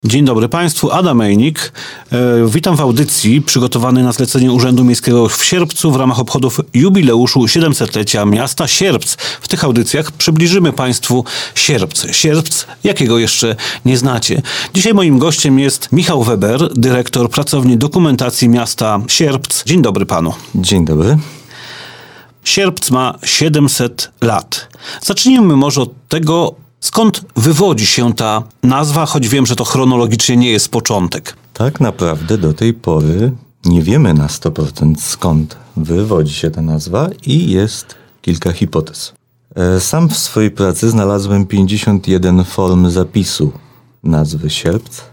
Dzień dobry Państwu, Adam Mejnik. Witam w audycji przygotowanej na zlecenie Urzędu Miejskiego w Sierpcu w ramach obchodów jubileuszu 700-lecia miasta Sierpc. W tych audycjach przybliżymy Państwu Sierpc. Sierpc, jakiego jeszcze nie znacie. Dzisiaj moim gościem jest Michał Weber, dyrektor pracowni dokumentacji miasta Sierpc. Dzień dobry Panu. Dzień dobry. Sierpc ma 700 lat. Zacznijmy może od tego, skąd wywodzi się ta nazwa, choć wiem, że to chronologicznie nie jest początek. Tak naprawdę do tej pory nie wiemy na 100% skąd wywodzi się ta nazwa i jest kilka hipotez. Sam w swojej pracy znalazłem 51 form zapisu nazwy Sierpc.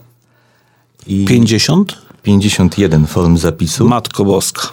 50? 51 form zapisu. Matko Boska.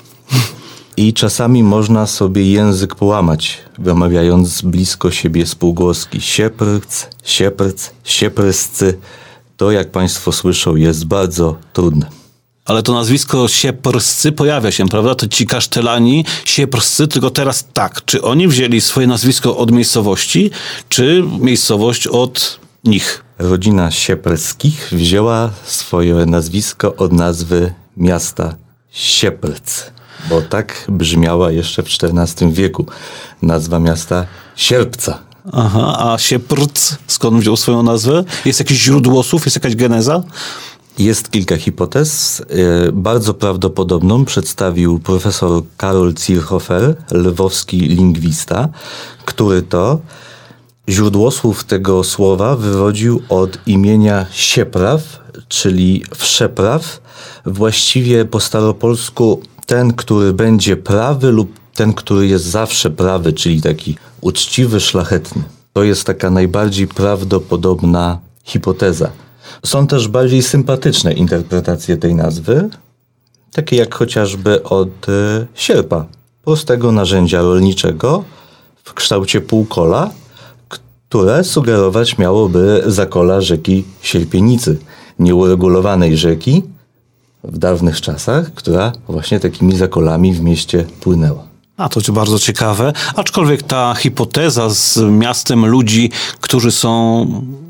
I czasami można sobie język połamać, wymawiając blisko siebie spółgłoski. Sieprc, sieprc, siepryscy. To, jak Państwo słyszą, jest bardzo trudne. Ale to nazwisko Sieprscy pojawia się, prawda? To ci kasztelani, Sieprscy, tylko teraz tak. Czy oni wzięli swoje nazwisko od miejscowości, czy miejscowość od nich? Rodzina Sieprskich wzięła swoje nazwisko od nazwy miasta Sieprc, bo tak brzmiała jeszcze w XIV wieku nazwa miasta Sierpca. Aha, a Sieprc skąd wziął swoją nazwę? Jest jakieś źródło słów, jest jakaś geneza? Jest kilka hipotez. Bardzo prawdopodobną przedstawił profesor Karol Zierhofer, lwowski lingwista, który to źródłosłów tego słowa wywodził od imienia Siepraw, czyli wszepraw, właściwie po staropolsku ten, który będzie prawy lub ten, który jest zawsze prawy, czyli taki uczciwy, szlachetny. To jest taka najbardziej prawdopodobna hipoteza. Są też bardziej sympatyczne interpretacje tej nazwy, takie jak chociażby od sierpa, prostego narzędzia rolniczego w kształcie półkola, które sugerować miałoby zakola rzeki Sierpienicy, nieuregulowanej rzeki w dawnych czasach, która właśnie takimi zakolami w mieście płynęła. A to bardzo ciekawe, aczkolwiek ta hipoteza z miastem ludzi, którzy są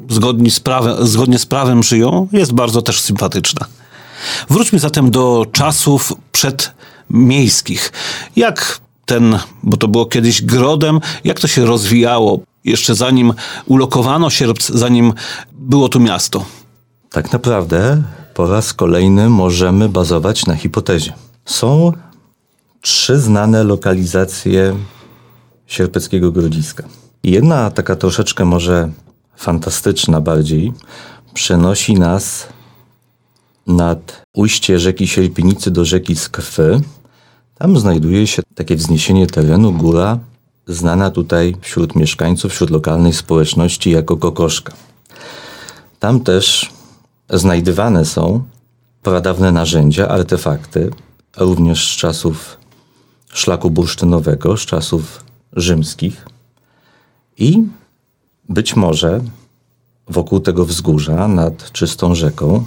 zgodnie z prawem żyją, jest bardzo też sympatyczna. Wróćmy zatem do czasów przedmiejskich. Jak bo to było kiedyś grodem, jak to się rozwijało jeszcze zanim ulokowano Sierpc, zanim było tu miasto? Tak naprawdę po raz kolejny możemy bazować na hipotezie. Są 3 znane lokalizacje sierpeckiego Grodziska. Jedna taka troszeczkę może fantastyczna bardziej przenosi nas nad ujście rzeki Sierpienicy do rzeki Skrwy. Tam znajduje się takie wzniesienie terenu, góra, znana tutaj wśród mieszkańców, wśród lokalnej społeczności jako Kokoszka. Tam też znajdywane są pradawne narzędzia, artefakty, również z czasów szlaku bursztynowego, z czasów rzymskich. I być może wokół tego wzgórza, nad czystą rzeką,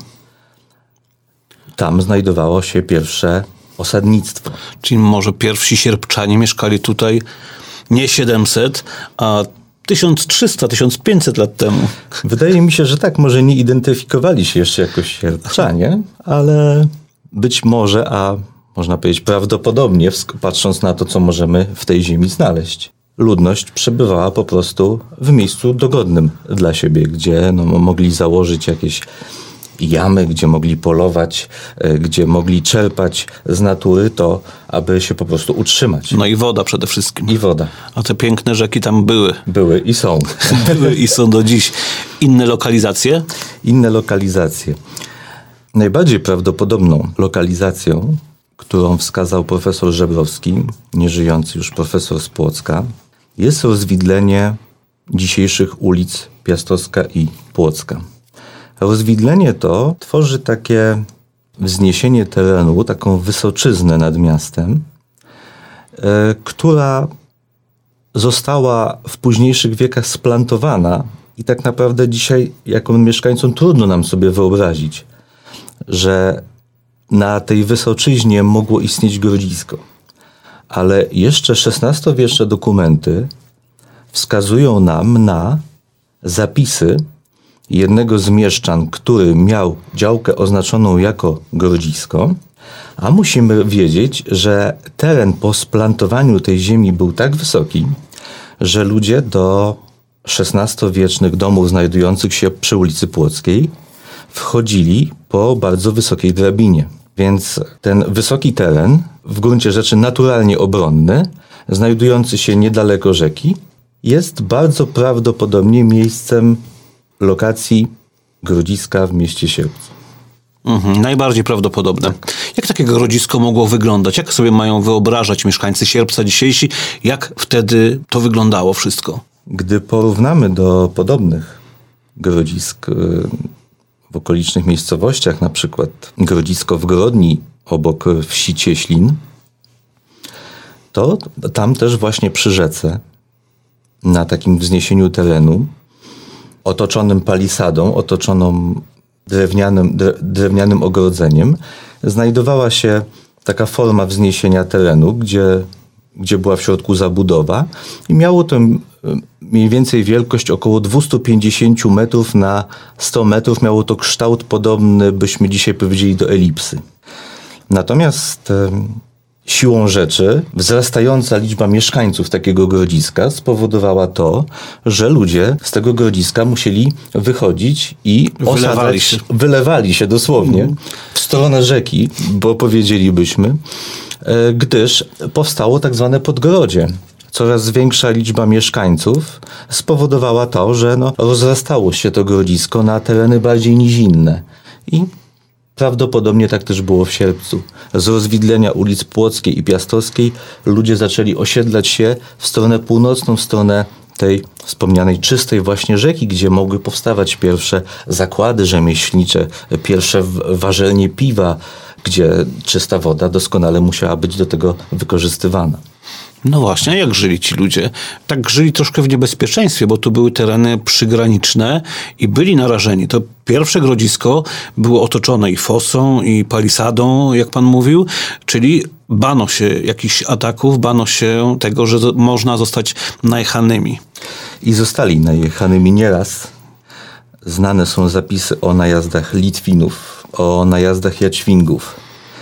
tam znajdowało się pierwsze osadnictwo. Czyli może pierwsi sierpczanie mieszkali tutaj nie 700, a 1300-1500 lat temu. Wydaje mi się, że tak, może nie identyfikowali się jeszcze jako sierpczanie, ale być może, a można powiedzieć prawdopodobnie, patrząc na to, co możemy w tej ziemi znaleźć. Ludność przebywała po prostu w miejscu dogodnym dla siebie, gdzie mogli założyć jakieś jamy, gdzie mogli polować, gdzie mogli czerpać z natury to, aby się po prostu utrzymać. No i woda przede wszystkim. I woda. A te piękne rzeki tam były. Były i są. Były i są do dziś. Inne lokalizacje? Inne lokalizacje. Najbardziej prawdopodobną lokalizacją, którą wskazał profesor Żebrowski, nieżyjący już profesor z Płocka, jest rozwidlenie dzisiejszych ulic Piastowska i Płocka. Rozwidlenie to tworzy takie wzniesienie terenu, taką wysoczyznę nad miastem, która została w późniejszych wiekach splantowana i tak naprawdę dzisiaj jako mieszkańcom trudno nam sobie wyobrazić, że na tej wysoczyźnie mogło istnieć grodzisko. Ale jeszcze XVI-wieczne dokumenty wskazują nam na zapisy jednego z mieszczan, który miał działkę oznaczoną jako grodzisko, a musimy wiedzieć, że teren po splantowaniu tej ziemi był tak wysoki, że ludzie do XVI-wiecznych domów znajdujących się przy ulicy Płockiej wchodzili po bardzo wysokiej drabinie. Więc ten wysoki teren, w gruncie rzeczy naturalnie obronny, znajdujący się niedaleko rzeki, jest bardzo prawdopodobnie miejscem lokacji grodziska w mieście Sierpcu. Najbardziej prawdopodobne. Jak takie grodzisko mogło wyglądać? Jak sobie mają wyobrażać mieszkańcy Sierpca dzisiejsi? Jak wtedy to wyglądało wszystko? Gdy porównamy do podobnych grodzisk w okolicznych miejscowościach, na przykład grodzisko w Grodni obok wsi Cieślin, to tam też właśnie przy rzece, na takim wzniesieniu terenu, otoczonym palisadą, otoczoną drewnianym ogrodzeniem, znajdowała się taka forma wzniesienia terenu, gdzie była w środku zabudowa i miało to mniej więcej wielkość około 250 metrów na 100 metrów. Miało to kształt podobny, byśmy dzisiaj powiedzieli, do elipsy. Natomiast siłą rzeczy wzrastająca liczba mieszkańców takiego grodziska spowodowała to, że ludzie z tego grodziska musieli wychodzić i wylewali się dosłownie w stronę rzeki, bo powiedzielibyśmy, gdyż powstało tak zwane podgrodzie. Coraz większa liczba mieszkańców spowodowała to, że rozrastało się to grodzisko na tereny bardziej nizinne. I prawdopodobnie tak też było w Sierpcu. Z rozwidlenia ulic Płockiej i Piastowskiej ludzie zaczęli osiedlać się w stronę północną, w stronę tej wspomnianej czystej właśnie rzeki, gdzie mogły powstawać pierwsze zakłady rzemieślnicze, pierwsze warzelnie piwa, gdzie czysta woda doskonale musiała być do tego wykorzystywana. No właśnie, a jak żyli ci ludzie? Tak żyli troszkę w niebezpieczeństwie, bo to były tereny przygraniczne i byli narażeni. To pierwsze grodzisko było otoczone i fosą, i palisadą, jak pan mówił, czyli bano się jakichś ataków, bano się tego, że można zostać najechanymi. I zostali najechanymi nieraz. Znane są zapisy o najazdach Litwinów, o najazdach Jaćwingów.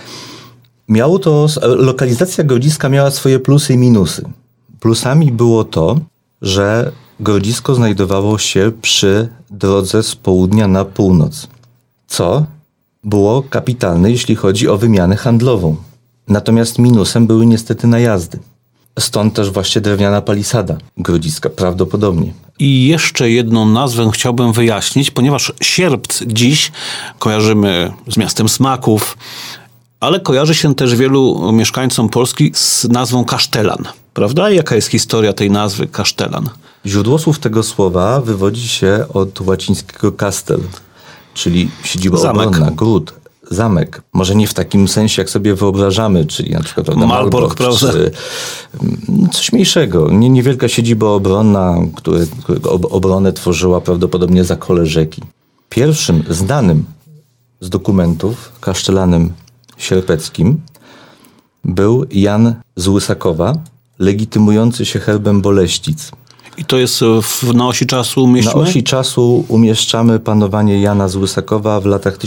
Lokalizacja grodziska miała swoje plusy i minusy. Plusami było to, że grodzisko znajdowało się przy drodze z południa na północ, co było kapitalne, jeśli chodzi o wymianę handlową. Natomiast minusem były niestety najazdy. Stąd też właśnie drewniana palisada grodziska, prawdopodobnie. I jeszcze jedną nazwę chciałbym wyjaśnić, ponieważ Sierpc dziś kojarzymy z miastem smaków, ale kojarzy się też wielu mieszkańcom Polski z nazwą Kasztelan, prawda? Jaka jest historia tej nazwy Kasztelan? Źródłosłów tego słowa wywodzi się od łacińskiego castel, czyli siedziba obronna, gród, zamek. Może nie w takim sensie, jak sobie wyobrażamy, czyli na przykład Malbork, prawda? Czy coś mniejszego. Niewielka siedziba obronna, którego obronę tworzyła prawdopodobnie zakole rzeki. Pierwszym znanym z dokumentów kasztelanem sierpeckim był Jan z Łysakowa, legitymujący się herbem Boleścic. I to jest na osi czasu umieścimy? Na osi czasu umieszczamy panowanie Jana z Łysakowa w latach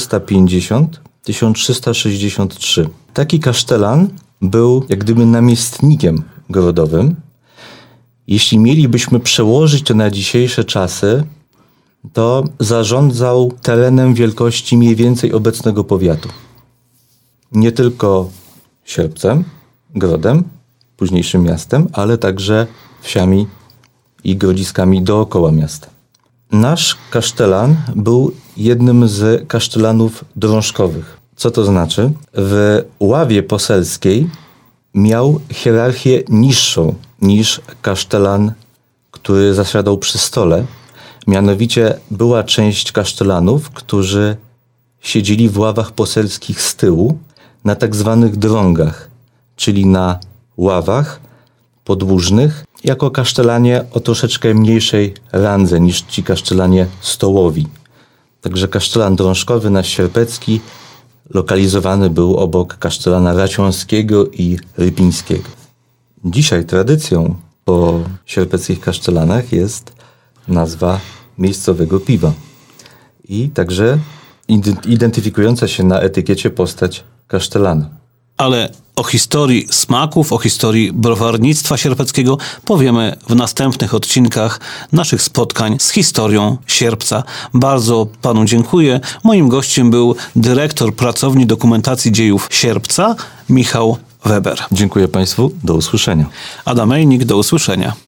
1350-1363. Taki kasztelan był jak gdyby namiestnikiem grodowym. Jeśli mielibyśmy przełożyć to na dzisiejsze czasy, to zarządzał terenem wielkości mniej więcej obecnego powiatu. Nie tylko Sierpcem, Grodem, późniejszym miastem, ale także wsiami i grodziskami dookoła miasta. Nasz kasztelan był jednym z kasztelanów drążkowych. Co to znaczy? W ławie poselskiej miał hierarchię niższą niż kasztelan, który zasiadał przy stole. Mianowicie była część kasztelanów, którzy siedzieli w ławach poselskich z tyłu, na tak zwanych drągach, czyli na ławach podłużnych, jako kasztelanie o troszeczkę mniejszej randze niż ci kasztelanie stołowi. Także kasztelan drążkowy nasz sierpecki lokalizowany był obok kasztelana raciąskiego i rypińskiego. Dzisiaj tradycją po sierpeckich kasztelanach jest nazwa miejscowego piwa. i także identyfikująca się na etykiecie postać kasztelana. Ale o historii smaków, o historii browarnictwa sierpeckiego powiemy w następnych odcinkach naszych spotkań z historią Sierpca. Bardzo panu dziękuję. Moim gościem był dyrektor Pracowni Dokumentacji Dziejów Sierpca, Michał Weber. Dziękuję państwu. Do usłyszenia. Adam Ejnik, do usłyszenia.